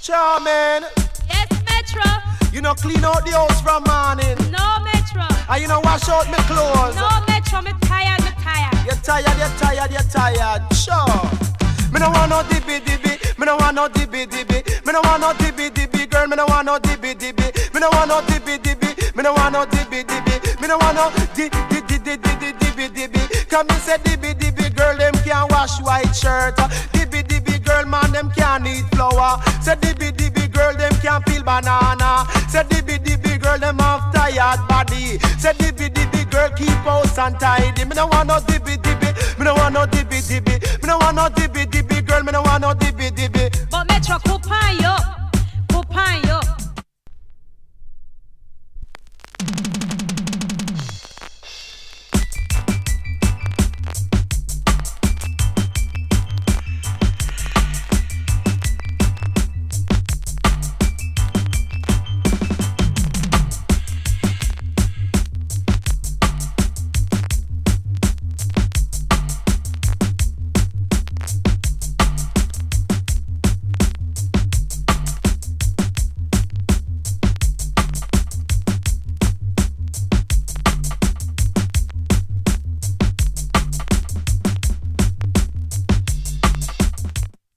Charming. Yes, Metro. You know clean out the house from morning. No, Metro. And you know wash out my clothes. No, Metro, me tired. You're tired. Sure. Me no want no dibby. Me no want no dibby. Me no want no dibby, girl. Me no want no dibby. Me no want no dibby. Me no want no dibby. Me no want no dibby. Come me say dibby, girl. Them can't wash white shirt. Dibby, girl, man, them can't eat flour. Say dibby, girl, them can't peel banana. Say dibby, girl, them have tired body. Say dibby, girl, keep house and tidy. Me no want no dibby. Me no want no dibby. Me no want no dibby, girl. Me no want no dibby.